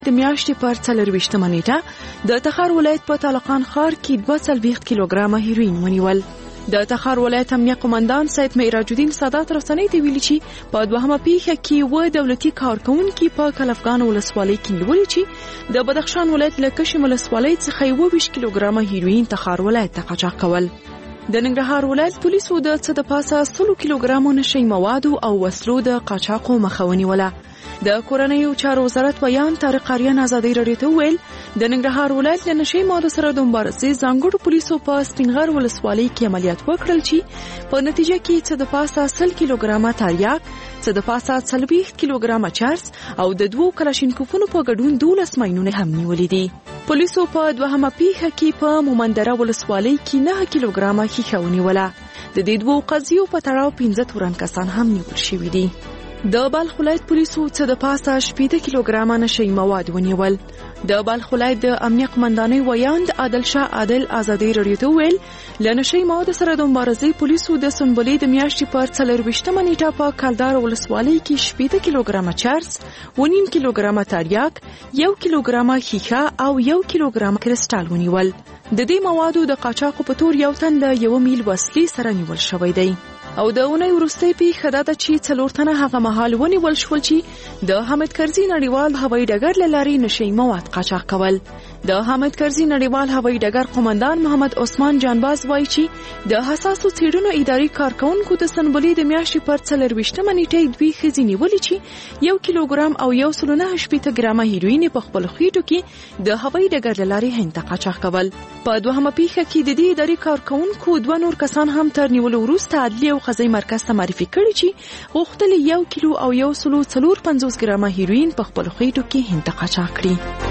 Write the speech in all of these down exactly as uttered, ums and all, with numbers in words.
د میاشتې پر څلرویشتمه نیټه د تخار ولایت په طالقان ښار کې دوه څلوېښت کیلوګرامه هیروین ونیول. د تخار ولایت امنیه قومندان سید معراج الدین سادات رسنۍ ته ویلي چې په دوهمه پیښه کې و دولتي کارکونکي په کلفګان ولسوالۍ کې نیولي چې د بدخشان ولایت له کشم ولسوالۍ څخه اووه ویشت کیلوګرامه هیروین تخار ولایت ته قاچاق کول. د ننګرهار ولایت پولیسو د څه د پاسه سلو کیلوګرامو نشي موادو او وسلو د قاچاقو مخه ونیوله. د کورنیو چارو وزارت ویان طارق آریان ازادي رادیو ته ویل د ننګرهار ولایت له نشي موادو سره د مبارزې ځانګړو پولیسو په سپینغر ولسوالۍ کې عملیات وکړل چې په نتیجه کې څه د پاسه سل کیلوګرامه تریاک، څه د پاسه څلوېښت کیلوګرامه چرس او د دوو کلاشینکوفونو په ګډون دولس ماینونه هم نیولې دي. پولیسو په دوهمه پیښه کې په مومندره ولسوالۍ کې نه کیلوګرامه ښیښه ونیوله. د دې دوو قضیو په تړاو پنځه تورن کسان هم نیول شوي دي. د بلخ ولایت پولیسو څه د پاسه شپېته کیلوګرامه نشي مواد ونیول. د بلخ ولایت د امنیه قومندانۍ ویان د عادل شاه عادل ازادي رادیو ته ویل له نشي مواد سره د مبارزې پولیسو د سنبلې د میاشتې پر څلرویشتمه نیټه په کلدار ولسوالۍ کې شپېته کیلوګرامه چرس، ونیم کیلوګرامه تریاک، یو کیلوګرامه ښیښه او یو کیلوګرامه کرسټال ونیول. د دې موادو د قاچاقو په تور یو تن له یو میل وسلې سره نیول شوی دی. او د اونۍ وروستۍ پیښه دا ده چې څلور تنه هغه مهال ونیول شول چې د حامد کرزي نړیوال هوایي ډګر له لارې نشي مواد قاچاق کول. د حامد کرزي نړیوال هوایي ډګر قومندان محمد عثمان جانباز وایي چې د حساسو څېړنو اداري کارکونکو د سنبلې د میاشتې پر څلرویشتمه نیټه دوی ښځې نیولې چې یو کیلوګرام او یو سل نهه شپېته ګرامه هیروین په خپلو خېټو کې د هوایي ډګر له لارې هند ته قاچاق کول. په دوهمه پیښه کې د دې اداري کارکونکو دوه نور کسان هم تر نیولو وروسته عدلیه او قضایي مرکز ته معرفي کړي چې غوښتل یو کیلو او یو سلو څلور پنځوس ګرامه هیروین په خپلو خېټو کې هند ته قاچاق کړي.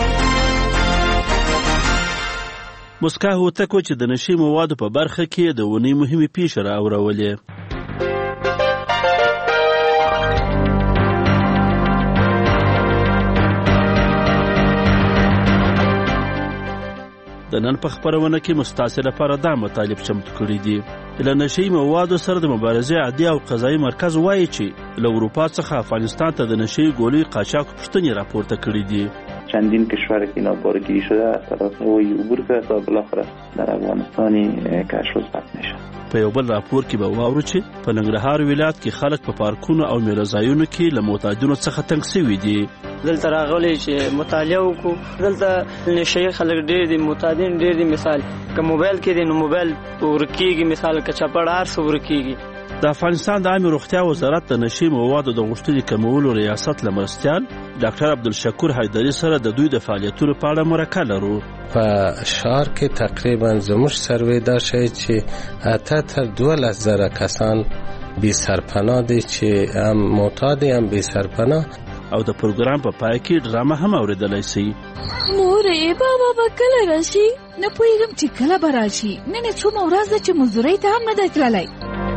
مسکا هوتکو چې د نشي موادو په برخه کې د ونې مهمې پیښې راوړولې. د نن په خپرونه کې مستاسې لپاره دا مطالب چمتو کړي دي. له نشي موادو سره د مبارزې عدلیه او قضایي مرکز وایي چې له اروپا څخه افغانستان ته د نشي ګولیو قاچاق پوښتنې راپورته کړي دي. چندین کشور که اینا بارگیری شده از طرف هوایی عبور کرد و بالاخره در افغانستانی کشف و ثبت نشد. په یو بل راپور کې به واورو چې په ننګرهار ولایت کې خلک په پارکونو او میله ځایونو کې له معتادینو څخه تنګ شوي دي. دلته راغلي چې مطالعه وکړو. دلته نشي خلک ډېر دي، معتادین ډېر دي. مثال که موبایل کې دی نو موبایل ورکېږي، مثال که چپړ هر څه ورکېږي. د افغانستان د عامې روغتیا وزارت د نشي موادو د غوښتنې کمولو ریاست له مرستیال ډاکټر عبدالشکور حیدري سره د دوی د فعالیتونو په اړه مرکه لرو. په ښار کې تقریبا زموږ سروې دا ښیي چې اته تر دولس زره کسان بې سرپناه دي چې هم معتاد دي هم بې سرپناه. او د پروګرام په پای کې ډرامه هم اورېدلی شي. مورې بابا به کله راشي؟ نه پوهېږم چې کله به راشي. نن یې څومره ورځ ده چې مزدورۍ ته هم نه دی تللی.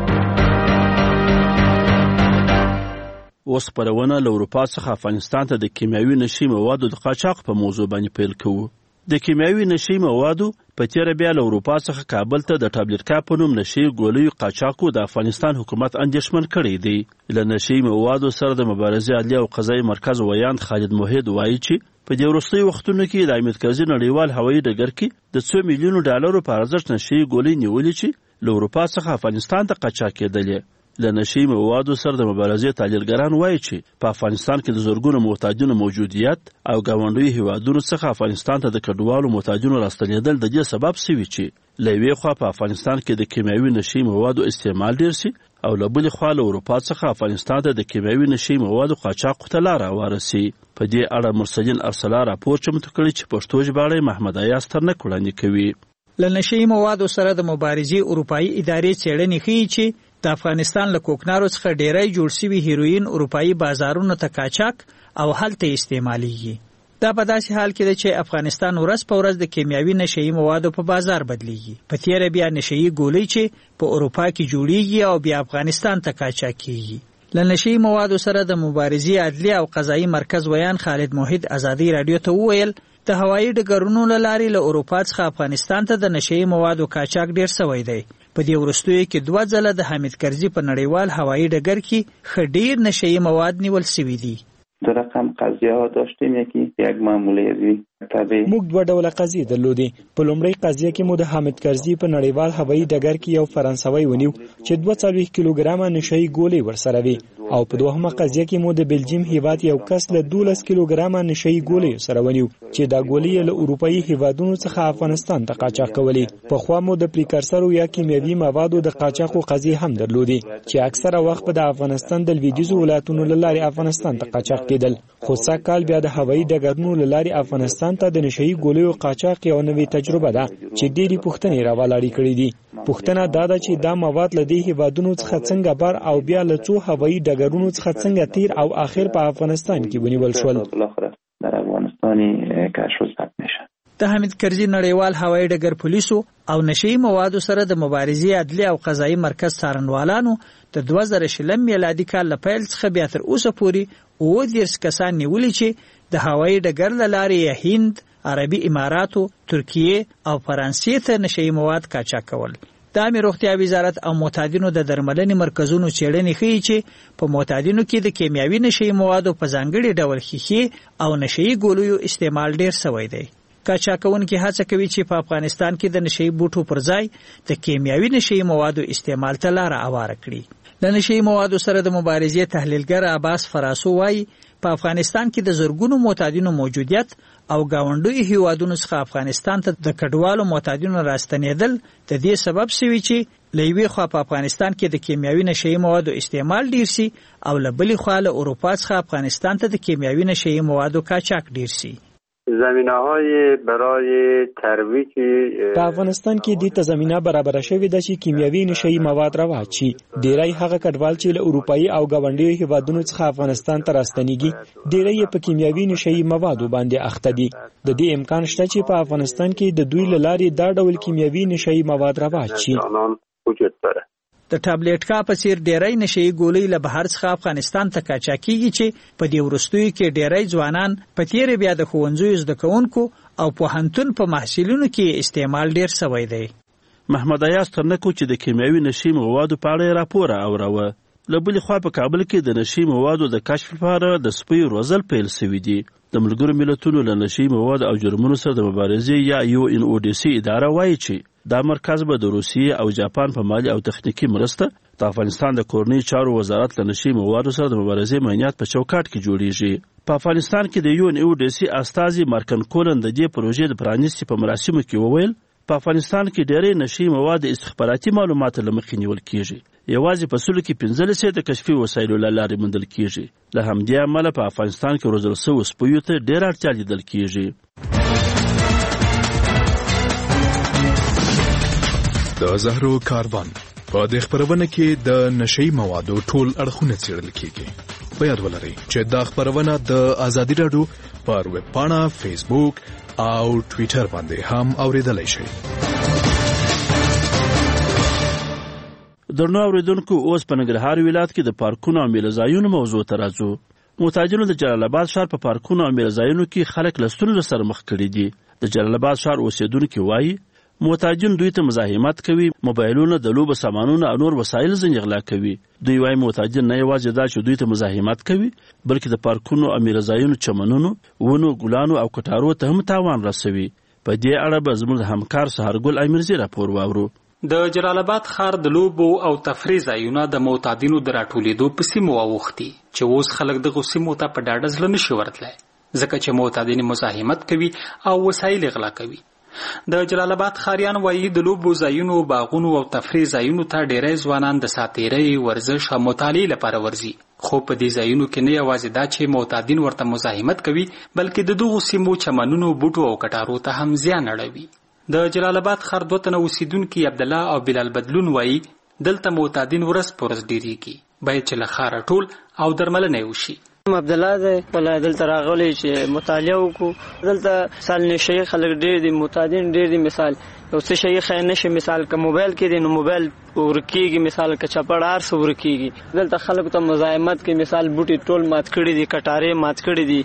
اوس خپرونه له اروپا څخه افغانستان ته د کیمیاوي نشي موادو د قاچاق په موضوع باندې پیل کوو. د کیمیاوي نشي موادو په تیره بیا له اروپا څخه کابل ته د ټابلیټکا په نوم نشي ګولیو قاچاقو د افغانستان حکومت اندېښمن کړی دی. له نشي موادو سره د مبارزې عدلیه او قضایي مرکز ویان خالد موحد وایي چې په دې وروستیو وختونو کې د حامد کرزي نړیوال هوایي ډګر کې د څو میلیونو ډالرو په ارزښت نشي ګولۍ نیولې چې له اروپا څخه افغانستان ته قاچاق کېدلې. له نشي موادو سره د مبارزې تحلیلګران وایي چې په افغانستان کې د زرګونو معتادینو موجودیت او ګاونډیو هیوادونو څخه افغانستان ته د کډوالو معتادینو راستنېدل د دې سبب شوي چې له یوې خوا په افغانستان کې د کیمیاوي نشي موادو استعمال ډېر شي او له بلې خوا له اروپا څخه افغانستان ته د کیمیاوي نشي موادو قاچاقو ته لاره هواره سي. په دې اړه مرسلین ارسلا راپور چمتو کړی چې پښتو ژباړی محمد ایاز ترنک وړاندې کوي. له نشي موادو سره د مبارزې اروپایي ادارې څېړنې ښیي چې د افغانستان له کوکنارو څخه ډیری جوړ شوي هیروین اروپایي بازارونو ته قاچاق او هلته استعمالیږي. دا په داسې حال کې ده چې افغانستان ورځ په ورځ د کیمیاوي نشهیي موادو په بازار بدلیږي. په تیره بیا نشهیي ګولۍ چې په اروپا کې جوړیږي او بیا افغانستان ته قاچاق کیږي. له نشهیي موادو سره د مبارزې عدلیه او قضایي مرکز ویان خالد موحد ازادي رادیو ته وویل د هوایي ډګرونو له لارې له اروپا څخه افغانستان ته د نشهیي موادو قاچاق ډیر سوی دی. په دې وروستیو کې دوه ځله د حامد کرزي په نړیوال هوایي ډګر کې ښه ډیر نشهیي مواد نیول سوي دي. دو رقم قضیه ها داشتیم، یکی یک ماموریت طبیعي. موږ دوه ډوله قضیې درلودې. په لومړی قضیه کې مو د حامد کرزي په نړیوال هوایي ډګر کې یو فرانسوي ونیو چې دوه څلوېښت کیلوګرامه نشهیي ګولۍ ورسره وي، او په دوهمه قضیه کې مو د بلجیم هیواد یو کس له دولس کیلوګرامه نشهیي ګولۍ سره ونیو چې دا ګولۍ له اروپایي هیوادونو څخه افغانستان ته قاچاق کولې. په خوا مو د پریکرسرو یا کیمیاوي موادو د قاچاقو قضیې هم درلودې چې اکثره وخت په د افغانستان د لویدیځو ولایتونو له لارې افغانستان ته قاچاق کېدل. خو سږ کال بیا د هوایي ډګرونو له لارې افغانستان ته د نشهیي ګولیو قاچاق یو نوې تجربه ده چې ډېرې پوښتنې راولاړې کړې دي. پوښتنه دا ده چې دا مواد له دې هیوادونو څخه څنګه بار او بیا له څو هوایي ډګرونو څخه څنګه تیر او آخر په افغانستان کې ونیول شول. در افغانستانی کشف و ضبط میشه. د حامد کرزي نړیوال هوایي ډګر پولیسو او نشهیي موادو سره د مبارزې عدلي او قضایي مرکز څارنوالانو د دوه زره شلم میلادي کال له پیل څخه بیا تر اوسه پورې اووه دېرش کسان نیولي چې د هوایي ډګر له لارې هند، عربي اماراتو، ترکیې او فرانسې ته نشهیي مواد قاچاق کول. د عامه روغتیا وزارت او معتادینو د درملنې مرکزونو څېړنې ښیي چې په معتادینو کې د کیمیاوي نشهیي موادو په ځانګړي ډول ښیښې او نشهیي ګولیو استعمال ډېر سوی دی. قاچاقونکي هڅه کوي چې په افغانستان کې د نشهیي بوټو پر ځای د کیمیاوي نشهیي موادو استعمال ته لاره هواره کړي. د نشهیي موادو سره د مبارزې تحلیلګر عباس فراسو وایي په افغانستان کې د زرګونو معتادینو موجودیت او گاونډي هیوادونو څخه افغانستان ته د کډوالو معتادینو راستنېدل د دې سبب شوی چې لوی خو په افغانستان کې د کیمیاوي نشهیي موادو استعمال ډیر سي او لبلي خو له اروپا څخه افغانستان ته د کیمیاوي نشهیي موادو قاچاق ډیر سي. زمینه‌های برای ترویج په افغانستان کې د ته زمينه برابر شوې ده چې کیمیاوي نشهیي مواد رواج شي. ډیری هغه کډوال چې له اروپایي او گاونډي هیوادونو څخه افغانستان ته راستنیږي ډیری په کیمیاوي نشهیي موادو باندې اخته دي. د دې امکان شته چې په افغانستان کې د دوی له لارې دا ډول کیمیاوي نشهیي مواد رواج شي. د ټابلیټ کا په څیر ډیری نشهیي ګولۍ له بهر څخه افغانستان ته قاچاقېږي چې په دې وروستیو کې ډیری ځوانان په تیر بیا د ښوونځیو زده کوونکو او پوهنتون په محصلینو کې استعمال ډیر سوی دی. محمد ایاز ترنکو چې د کیمیاوي نشهیي موادو په اړه راپور اوراوه. له بلې خوا په کابل کې د نشهیي موادو د کشف لپاره د سپیو روزل پیل سوي دي. د ملګرو ملتونو له نشهیي موادو او جرمونو سره د مبارزې یا یو ان او ډي سي اداره وایي چې دا مرکز به د روسیې او جاپان په مالي او تخنیکی مرسته د افغانستان د کورنۍ چارو وزارت له نشهیي موادو سره د مبارزې معنیات په چوکاټ کې جوړیږي. په افغانستان کې د یو ان او ډي سي استازي مارکن کولن د دې پروژې د پرانیستي په مراسمو کې وویل په افغانستان کې ډېری نشهیي مواد استخباراتي معلومات له مخې نیول کیږي. یوازې په سلو کې پنځلس د کشفي وسایلو له لارې موندل کیږي. له همدې امله په افغانستان کې روزل شویو سپیو ته ډېره اړتیا لیدل کیږي. د زهرو کاروان په دې خبرونه کې د نشهیي موادو ټول اړخونه څېړل کیږي. په یاد ولرئ چې دا خبرونه د ازادي راډیو پر ویب پاڼه، فیسبوک او ټویټر باندې هم اوریدلای شئ. درنو اوریدونکو، اوس په ننګرهار ولایت کې د پارکونو او میله ځایونو موضوع ته راځو. معتادینو د جلال آباد ښار په پارکونو او میله ځایونو کې خلک له ستونزو سره مخ کړي دي. د جلال آباد ښار اوسیدونکي وایي معتادین دوی ته مزاحمت کوي، موبایلونه، د لوبو سامانونه او نور وسایل ځنې غلا کوي. دوی وایي معتادین نه یوازې دا چې دوی ته مزاحمت کوي، بلکې د پارکونو او میله ځایونو چمنونو، ونو، ګلانو او کټارو ته هم تاوان رسوي. په دې اړه به زموږ د همکار سهارګل امیرزي راپور واورو. د جلال آباد ښار د لوبو او تفریح ځایونه د معتادینو د راټولېدو په سیمو واوښتي چې اوس خلک دغو سیمو ته په ډاډه زړه نشي ورتلی، ځکه چې معتادین مزاحمت کوي او وسایل غلا کوي. د جلال آباد ښاریان وایي د لوبو ځایونو، باغونو او تفریح ځایونو ته ډیری ځوانان د ساتیرۍ، ورزش او مطالعې لپاره ورځي. خو په دې ځایونو کې نه یوازې دا چې معتادین ورته مزاحمت کوي، بلکې د دغو سیمو چمنونو، بوټو او کټارو ته هم زیان اړوي. د جلال آباد ښار دوه تنه اوسیدونکي عبدالله او بلال بدلون وایي دلته معتادین ورځ په ورځ ډیریږي، باید چې له ښاره ټول او درملنه یې وشي. عبدالله دی ولا دلته راغلی چې مطالعه وکړو. دلته سال نشهیي خلک ډېر دي، معتادین ډېر دي. مثال یو څه شی ښه نه شي، مثال که موبایل کې دی نو موبایل ورکېږي، مثال که چپړ هر څه ورکېږي. دلته خلکو ته مزاحمت کوي، مثال بوټي ټول مات کړي دي، کټارې مات کړي دي.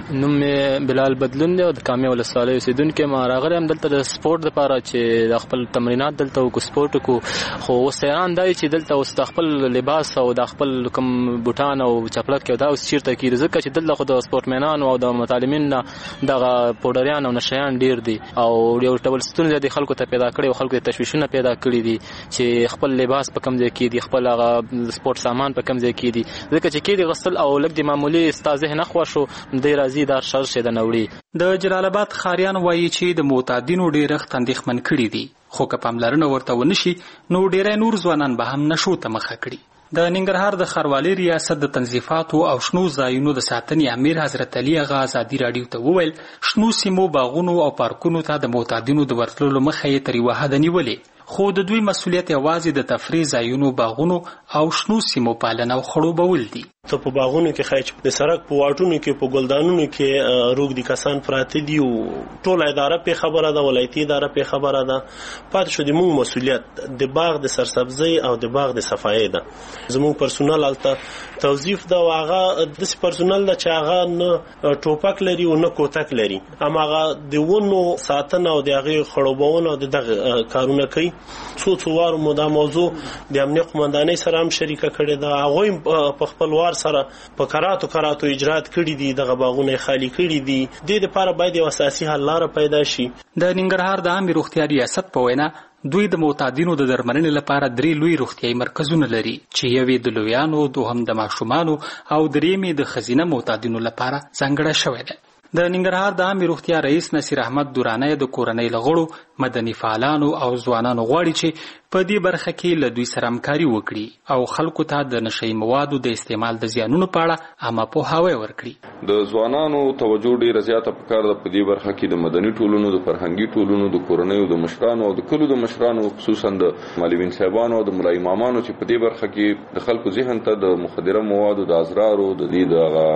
نوم مې بلال بدلون دی او د کامې ولسوالۍ اوسېدونکی ما راغلی هم دلته د سپورټ دپاره چې د خپل تمرینات دلته وکړو سپورټ وکړو خو اوس حیران دی چې دلته اوس د خپل لباس او د خپل کوم بوټان او چپلک او دا اوس چېرته کېږي ځکه چې دلته خو د سپورټمنانو او د متعلمین نه دغه پوډریان او نشیان ډېر دي او یو ډول ستونزې دي خلکو ته پیدا کړي او خلکو ته تشویشونه پیدا کړي دي چې خپل لباس په کوم ځای کې دي خپل هغه سپورټ سامان په کوم ځای کې دي ځکه چې کې دي غسل او لږ د معمولي ستا ذهن نه خوښ شو دی راځي دا شر شي د نوړي د جلال آباد ښاریان وایي چې د معتادینو ډېرښت اندېښمن کړي دي خو که پاملرنه ورته ونشي نو ډېری نور ځوانان به هم نشو ته مخه کړي د ننګرهار د ښاروالۍ ریاست د تنظیفاتو او شنو ځایونو د ساتنې امیر حضرت علي اغا ازادي راډیو ته وویل شنو سیمو باغونو او پارکونو ته د معتادینو د ورتللو مخه یې تر یوه حده نیولې خو د دوی مسؤلیت یوازې د تفریح ځایونو باغونو او شنو سیمو پالنه او خړوبول دي ته په باغونو کې خای د سړک په واټونو کې په ګلدانونو کې روغ دي کسان پراته دي او ټول اداره په خبره ده ولایتي اداره په خبره ده پاتې شو د موږ مسؤلیت د باغ د سرسبزي او د باغ د صفایي ده زموږ پرسونل الته توظیف ده او هغه د پرسونل ده چې هغه نه ټوپک لري او نه کوتک لري اما هغه د ونو ساتنه او د هغه خړوبونه او دغه کارونه کوي څو څو وار مو دا موضوع د امنیت قومندانۍ سره هم شریکه کړې ده هغه په خپل وار سره په کراتو کراتو اجرات کړي دي دغه باغونه خالی کړي دي د دې لپاره باید یو اساسي حل لاره پیدا شي د ننګرهار د عامه روغتیا ریاست په وینا دوی د معتادینو د درملنې لپاره درې لوی روغتیايي مرکزونه لري چې یوې د لویانو دوهم د ماشومانو او درېیمې د ښځینه معتادینو لپاره ځانګړی شوی دی د ننګرهار د عامه روغتیا رئیس نصیر احمد دورانی د کورنۍ لغړو مدني فعالانو او ځوانانو غواړي چې په دې برخه کې له دوی سره همکاري وکړي او خلکو ته د نشئی موادو د استعمال د زیانونو په اړه عامه پوهاوی ورکړي د ځوانانو توجه ډیره زیاته پکار ده په دې برخه کې د مدني ټولنو د فرهنګي ټولنو د کورنۍ د مشرانو او د کلو د مشرانو خصوصا د معلمین صاحبانو او د ملای امامانو چې په دې برخه کې د خلکو ذهن ته د مخدره موادو د اضرارو د دې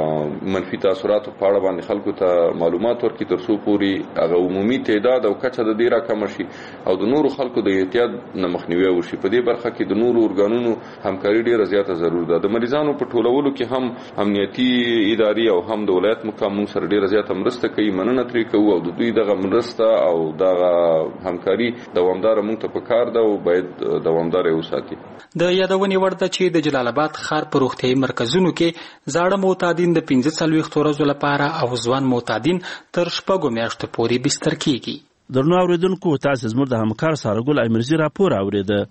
د منفي تاثیراتو په اړه باندې خلکو ته معلومات ورکړي تر څو پورې هغه عمومي تعداد او کچه د دې راکم شي او د نورو خلکو د احتیاط نه مخنیوي وشي په دې برخه کې د نورو ارګانونو همکاري ډیره زیاته ضرور ده د مریضانو په ټولولو کې هم امنیتي اداري او هم د ولایت مقام سره ډیره زیاته مرسته کوي مننه ترې کوو او د دوی دغه مرسته او دغه همکاري دوامدار مونږ ته پکار ده او باید دوامدار وساتي د یادونې وړ ده چې د جلال آباد ښار په روغتیايي مرکزونو کې زاړه معتادین د پنځه څلوېښتو ورځو لپاره او ځوان معتادین تر شپږو میاشتو پورې بستر کیږي درنو اوریدونکو تاسو زموږ د همکار سارګل ایمرزي راپور اوریده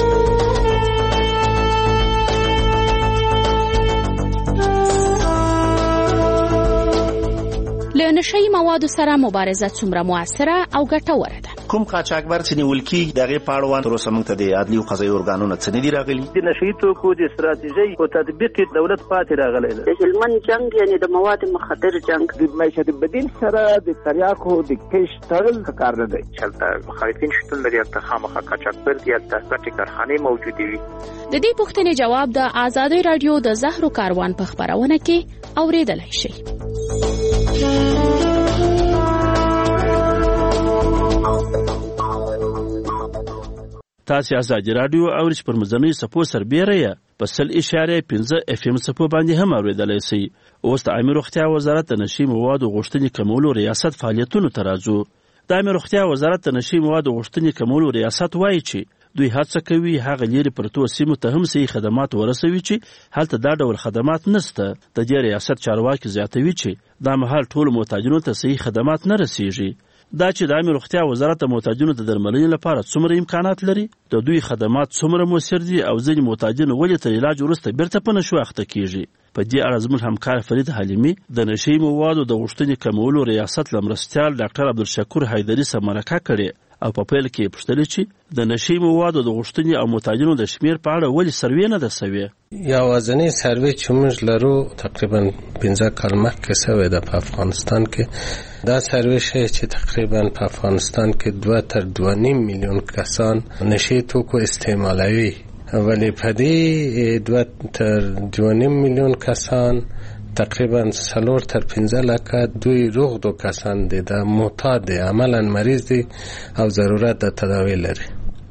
له نشئی موادو سره مبارزه څومره موثره او ګټوره ده کوم قاچاقبر چې نیول کیږي دغه پاړوان تر اوسه موږ ته د عدلي او قضایي ارګانونو څخه نه دي راغلي د نشئی توکو د استراتیژي او تطبیق دولت پاتې راغلی دی د هلمند جنگ یعنی د مواد مخدر جنگ د معیشت بدیل سره د تریاکو د کش تړل کار نه دی چلته مخالفین شتون لري چې خامخا قاچاقبر دي چې ګټې کارخانه موجوده وي د دې پوښتنې جواب د آزادۍ رادیو د زهرو کاروان په خبرونه کې اوریدلای شئ تاسو آزادي رادیو او رچ پر مزنی سپو سربېره یا په سل اشاره پنځه اف ام سپو باندې هم اوریدلای شئ اوس د عامه روغتیا وزارت د نشي موادو غوښتنې کمولو ریاست فعالیتونو ترازو د عامه روغتیا وزارت د نشي موادو غوښتنې کمولو ریاست وایي چې دوی هڅه کوي هغه لري پرتو سیمو ته هم صحیح خدمات ورسوي چې هلته دا ډول خدمات نشته د دې ریاست چارواکي زیاتوي چې دا مهال ټول معتادینو ته صحیح خدمات نه رسیږي دا چې د عامه روغتیا وزارت د معتادینو د درملنې لپاره څومره امکانات لري د دوی خدمات څومره موثر دي او ځینې معتادین ولې تر علاج وروسته بیرته په نشو اخته کیږي په دې اړه زموږ همکار فرید حلیمي د نشي موادو د غوښتنې کمولو ریاست لمرستیال ډاکټر عبدالشکور حیدري سره مرکه کړې او په پیل کې پوښتنه چې د نشي موادو د غوښتنې او معتادینو د شمیر په اړه ولې سروې نه ده سوي یوازنی سروې چې موږ لرو تقریبا پنځه کال مخکې سوې ده په افغانستان کې دا سروې شوی چې تقریبا په افغانستان کې دوه تر دوه نیم میلیون کسان نشي توکو استعمالوي ولی په دې دوه تر دوه نیم میلیون کسان تقریبا سلور تر پنځه لکه دوی روغ دو کسان دي دا معتاد دي عملا مریض دي او ضرورت د تداوی لري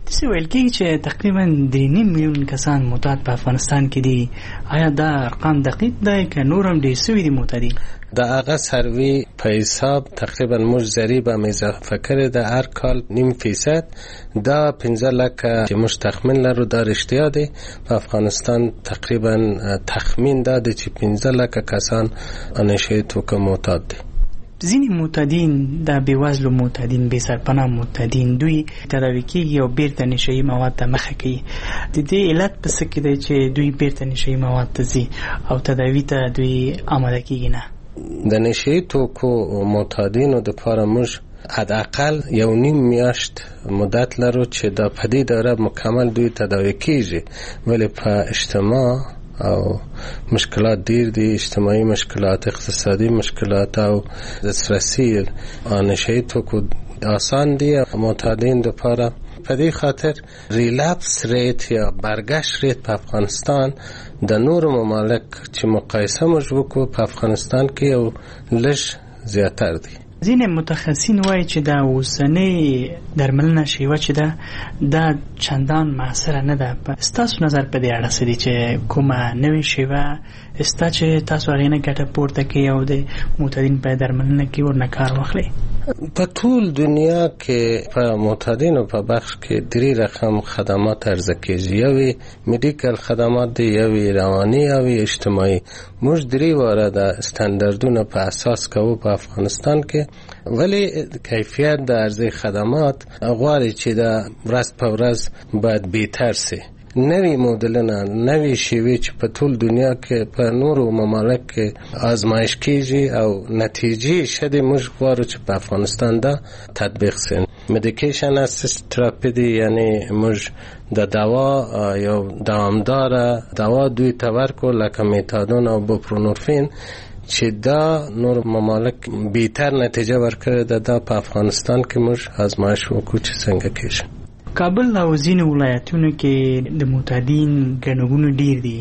څه ویل کېږي چې تقریبا درې نیم میلیون کسان معتاد په افغانستان کې دي. آیا دا ارقام دقیق دی که نور هم ډېر سوي دي معتادین؟ د هغه سروي په حساب تقریبا موږ ضریب هم اضافه کړې ده هر کال نیم فیصد. دا پنځه لکه چې موږ تخمین لرو دا رښتیا دی. په افغانستان تقریبا تخمین دا دی چې پنځه لکه کسان نشه توکو معتاد دي. ځینې معتادین د بېوزلو معتادین، بې سرپناه معتادین، دوی تداوي کېږي او بیرته نشهیي مواد ته مخه کوي. د دې علت په څه کې دی چې دوی بیرته نشهیي مواد ته ځي او تداوي ته دوی آماده کېږي نه؟ د نشهیي توکو معتادینو دپاره موږ حداقل یو نیم میاشت مدت لرو چې دا په دې دوره مکمل دوی تداوي کېږي. ولې په اجتماع او مشکلات ډیر دي، اجتماعي مشکلات، اقتصادي مشکلات او دسترسی نشهیي توکو آسان دي معتادین دپاره. په دې خاطر ریلپس ریت یا برگشت ریت په افغانستان د نور ممالک چې مقایسه موږ وکړو په افغانستان کې یو لږ زیاتر دی. ځینې متخصصین وایي چې دا اوسنۍ درملنه شیوه چې ده دا چندان معاصره نه ده. ستاسو نظر په دې اړه څه دی چې کومه نوې شیوه ستا چې تاسو هغې نه ګټه پورته کوي او د معتادین په درملنه کې ورنه کار واخلئ؟ په ټول دنیا کې په معتادینو په بخش کې درې رقم خدمات عرضه کېږي. یوې میډیکل خدمات دي، یوې رواني، یوې اجتماعي. موږ درې واره د استانداردونو په اساس کوو په افغانستان کې. ولی کیفیت د عرضه خدمات غواړي چې د ورځ په ورځ باید بهتر سي. نوی مدلونه، نوی شیوه چې په ټول دنیا کې په نورو ممالک کې آزمایش کیږي او نتیجې شته موږ غواړو چې په افغانستان دا تطبیق سي. میډیکیشن اسیست تراپی دی، یعنی موږ د دوا یو دوامدار دوا دوی ته ورکو لکه میتادون او بوپرونورفین چې دا نور ممالک بهتر نتیجه ورکړي ده. دا په افغانستان کې موږ آزمایش وکړو چې څنګه کېږي. کابل او ځینې ولایتونو کې د معتادین ګڼهګونې ډیر دي.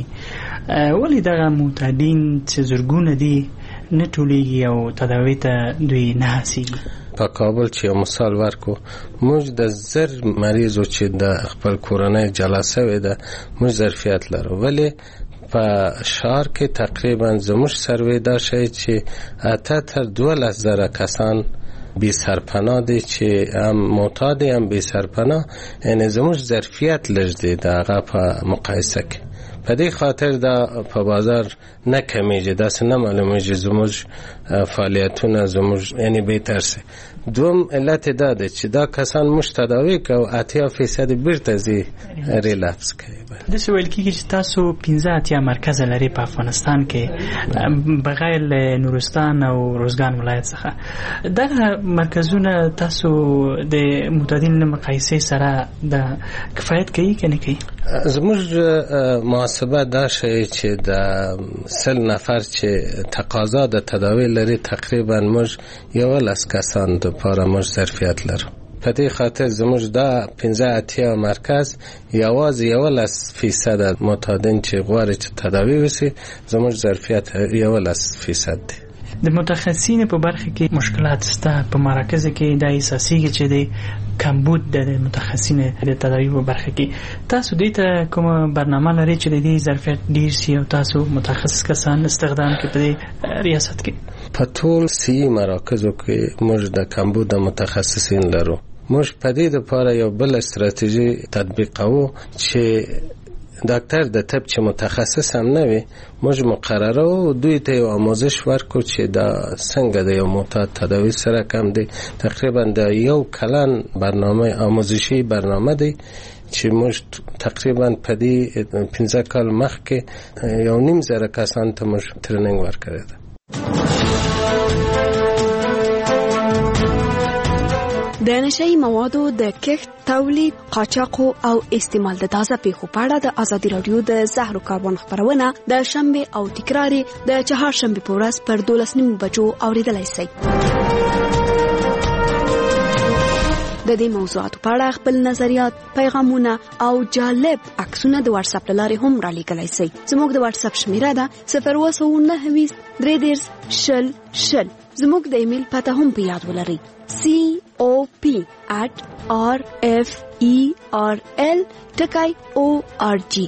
ولې دغه معتادین چې زرګونه دي نه ټولیږي او تداوي ته دوی نه هڅېږي؟ په کابل چې یو مثال ورکو، موږ د زر مریضو چې د خپل کورنۍ جلا سوې ده موږ ظرفیت لرو. ولی په ښار کې تقریبا زموږ سروې دا شی چې اته تر دولس زره کسان بی سرپناه دی چې هم معتاد هم بی سرپناه، یعنی زموږ ظرفیت لږ دی د هغه په مقایسه کې. په دې خاطر دا په بازار نه کمیږي، داسې نه معلومیږي زموږ فعالیتونه زموږ یعنی بهتر سي. دوم علت دا دی چې دا کسان موږ تداوي کوو اتیا فیصد بیرته ځي ریلپس کوي. داسې ویل کېږي چې تاسو پنځه اتیا مرکزه لري په افغانستان کې بغیر له نورستان او روزګان ولایت څخه. دغه مرکزونه تاسو د معتادین له مقایسې سره د کفایت کوي که نه کوي؟ زموږ محاسبه دا شی چې د سل نفر چې تقاضا د تداوی لري تقریبا موږ یولس کسان دپاره موږ ظرفیت لرو. په دې خاطر زموږ دا پنځه اتیا مرکز یوازې یولس فیصد معتادین چې غواړي چې تداوی وسي زموږ ظرفیت یولس فیصد دی. د متخصصین په برخه کې مشکلات ستا په مراکز کې دا احساسیږي چې د کمبود د متخصصین د تداوی په برخه کې تاسو دې ته کومه برنامه لرئ چې د دې ظرفیت ډیر سي او تاسو متخصص کسان استخدام کړئ په دې ریاست کې؟ په ټول سی مراکزو کې موږ د کمبود متخصصین لرو. موږ په دې لپاره یو بل استراتیژي تطبیقوو چې ډاکټر د طب چې متخصص هم نه وي موږ مقرره او دوی ته یو آموزش ورکو چې دا څنګه د یو معتاد تداوی سره کم دی. تقریبا د یو کلن برنامه آموزشي برنامه دی چې موږ تقریبا په دې پنځه کال مخکې یو نیم زره کسان ته موږ تریننګ ورکړی دی. د نشهیي موادو د کښت، تولید، قاچاق او استعمال د تازه پیښو په اړه د ازادي رادیو د زهرو کاروان خبرونه د شنبه او تکراري د چهارشنبه په ورځ پر دولس نیمو بجو اوریدلای شئ. د دې موضوعاتو په اړه خپل نظریات، پیغامونه او جالب عکسونه د واتس اپ لارې هم را لیږلی شئ. زموږ د واتس اپ شمیره ده صفر اووه سوه نهه ویشت درې دېرش شل شل. زموږ د ایمیل پته هم په یاد ولرئ سی او پی at r f e r l ټکی او ار جی.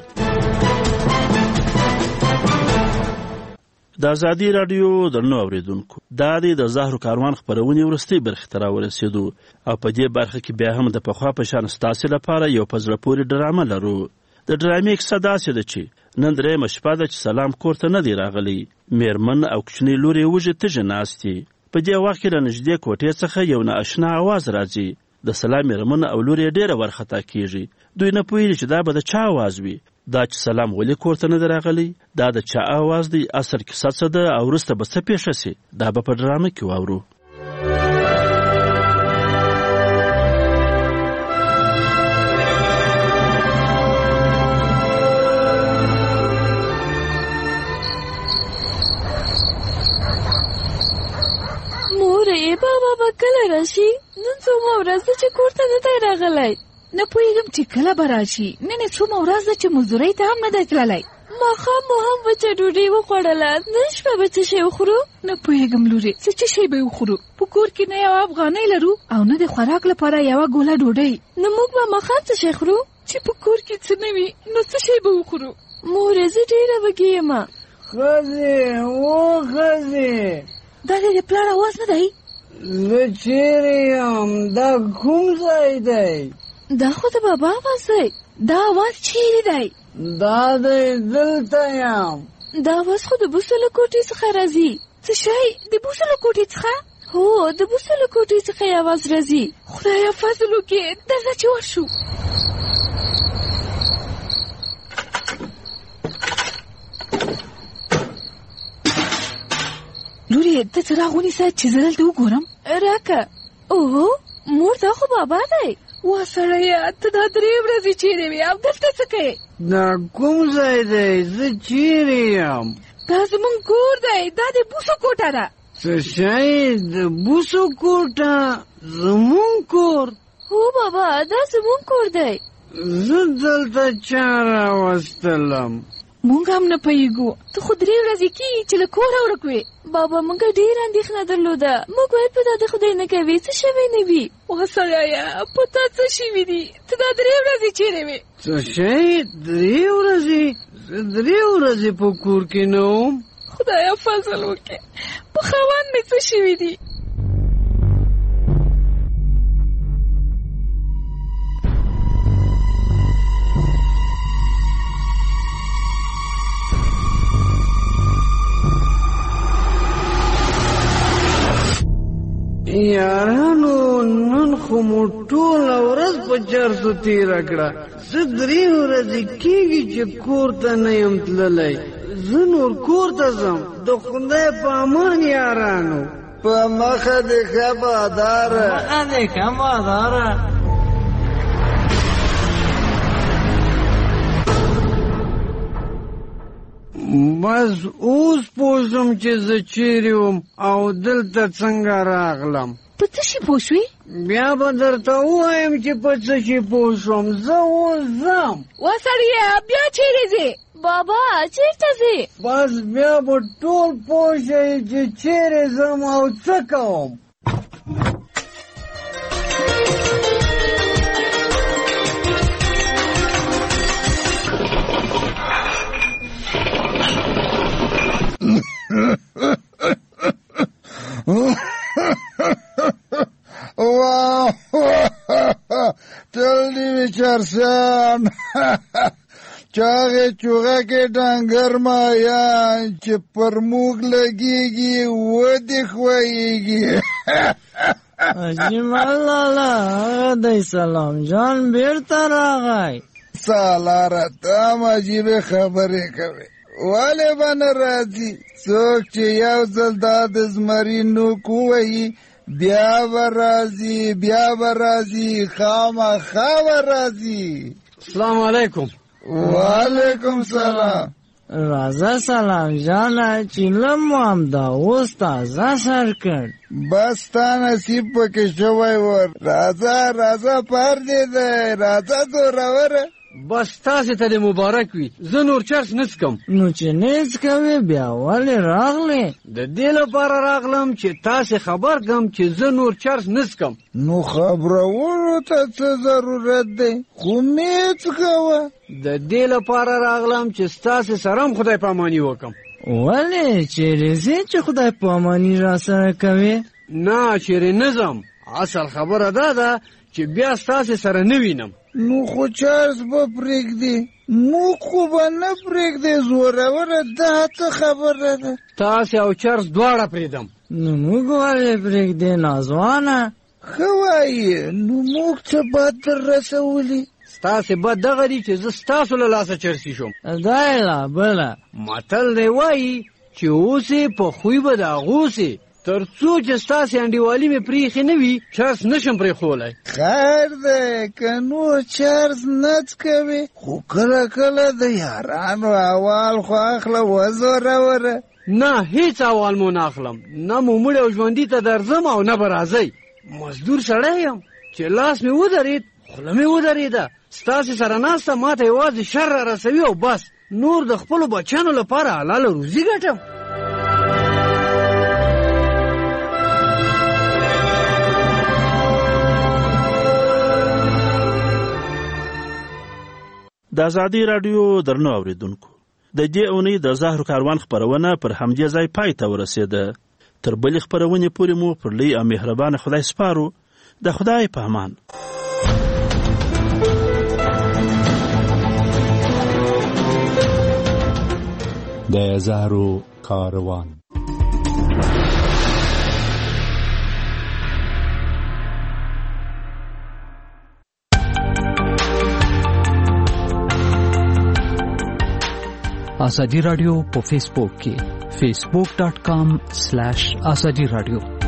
د ازادي رادیو درنو اوریدونکو، دا د زهرو کاروان خپرونې وروستۍ برخې ته راورسېدو او په دې برخه کې بیا هم د پخوا په شان ستاسې لپاره یو په زړه پورې ډرامه لرو. د ډرامې کیسه داسې ده چې نن درېیمه شپه ده چې سلام کور ته نه دی راغلی. میرمن او کوچنۍ لور یې وږې تږې ناست دي. په دې وخت کې له نږدې کوټې څخه یو نااشنا اواز راځي. د سلام میرمن او لور یې ډېره وارخطا کېږي. دوی نه پوهېږي چې دا به د چا اواز وي. دا چې سلام ولې کور ته نه دی راغلی، دا د چا اواز دی، اصل کیسه څه ده او وروسته به څه پیښه سي، دا به په ډرامه کې واورو. مورې بابا به کله راشي؟ نن څومره ورځ ده چې کور ته نه دی راغلی. نه پوهېږم چې کله به راشي. نن یې څومره ورځ ده چې مزدورۍ ته هم نه دی تللی. ماښام مو هم وچه ډوډۍ وخوړله. نن شپه به څه شی وخورو؟ نه پوهېږم لورې څه څه شی به وخورو. په کور کې نه یوه افغانۍ لرو او نه د خوراک لپاره یوه ګوله ډوډۍ. نو موږ به ماښام څه شی خورو؟ چې په کور کې څه نه وي نو څه شی به وخورو؟ مورې زه ډېره وږې یم. ښځې و ښځې، دا دی د پلار اواز نه دی؟ زه چیرې یم؟ دا کوم ځای دی؟ دا خو د بابا اواز دی. دا اواز چیرې دی؟ دا دی دلته یم. دا اواز خو د بوسو له کوټې څخه راځي. څه شی د بوسو له کوټې څخه؟ هو د بوسو له کوټې څخه یې اواز راځي. خدایه فضل وکړې درځه چې ورشو. لورې ته څراغ ونیسه چې زه دلته وګورم. راکه. اوهو مور دا خو بابا دی. وا سړیه ته دا درې ورځې چیرې وې او دلته څه کوې؟ دا کوم ځای دی؟ زه چیرې یم؟ دا زمونږ کور دی. دا د بوسو کوټه ده. څه شی د بوسو کوټه؟ زمونږ کور؟ هو بابا دا زمونږ کور دی. زه دلته چا راوستلم؟ مونږ هم نه پوهېږو. ته خو درې ورځې کېږي چې له کوره ورک وې. بابا مونږ ډېره اندېښنه درلوده. موږ ویل په دا د خدای نه کوې څه شوی نه وي. وا سړیه په تا څه شوي دي؟ ته دا درې ورځې چیرې وې؟ څه شی درې ورځې؟ زه درې ورځې په کور کې نه وم. خدایه فضل وکړې په خاوند مې څه شوي دي؟ یارانو نن خو مو ټوله ورځ په چرسو تېره کړه. زه درې ورځې کېږي چې کور ته نه یم تللی. زه نور کور ته ځم. د خدای په امان یارانو. په مخه دې ښه باداره. مخه دې ښه باداره. بس اوس پوه شوم چې زه چیرې وم او دلته څنګه راغلم. په څه شي پوه شوې؟ بیا به درته ووایم چې په څه شي پوه شوم. زه اوس ځم. وا سړیه بیا چیرې ځې؟ بابا چیرته ځې؟ بس بیا به ټول پوه شئ چې چیرې ځم او څه کوم. تل دی وچرسان چاغې چوغه کې ډنګر مایان چې پر موږ لګېږي ودې خوایېږي. عجیب لالا هغه دی سلام جان بیرته راغی. سالاره ته هم عجیبې خبرې کوې. ولې به نه راځي؟ څوک چې یو ځل دا د زمري نوک ووهي بیا به راځي بیا به راځي خامخا به راځي. السلام علیکم. وعلیکم سلام. راځه سلام جانه چې لم هم دا اوس تازه سر کړ. بس تا نصیب پکې شوی ور. راځه راځه پر دې دی، راځه زوروره. بس تاسې ته د مبارک وي. زه نور چرس نه څکم. نو چې نه څکوې بیا ولې راغلې؟ د دې لپاره راغلم چې تاسې خبر کړم چې زه نور چرس نه څکم. نو خبرولو ته څه ضرورت دی؟ خو مې څکوه. د دې لپاره راغلم چې ستاسې سره هم خدای پاماني وکم. ولې چیرې ځې چې خدای پاماني را سره کوې؟ نه چیرې نه ځم. اصل خبره دا ده چې بیا ستاسې سره نه وینم. نو خو چارز به پرېږدې، موږ خو به نه پرېږدې زوروره. دا څه خبره ده؟ تاسې او چارز دواړه پرېږدم. نو موږ ولې پرېږدې نازوانه؟ ښه وایې، نو موږ څه بد در رسولي؟ ستاسې بد دغه دی چې زه ستاسو له لاسه چرسي شوم. دا یې لا بله متل دی وایي چې اوسې په خوی به د اغوسې. تر څو چې ستاسې انډیوالي مې پرېښې نه وي چرس نشم پرېښولی. خیر دی که نور چرس نه څکوې، خو کله کله د یارانو احوال خو اخله وزوروره. نه هیڅ احوال مو نه اخلم. نه مو مړی او ژوندي ته درځم او نه به راځئ. مزدور سړی یم چې لاس مې ودرېد خوله مې ودرېده. ستاسې سره ناسته ما ته یوازې شر را رسوي او بس. نور د خپلو بچیانو لپاره حلاله روزي ګټم. د ازادي راډیو درنو اوریدونکو، د دې اونۍ د زهرو کاروان خپرونه پر همدې ځای پای ته ورسېده. تر بلې خپرونې پورې مو پر لوی او مهربانه خدای سپارو. د خدای په امان. د زهرو کاروان. ازادي رادیو په فیسبوک کې facebook dot com slash azadi radio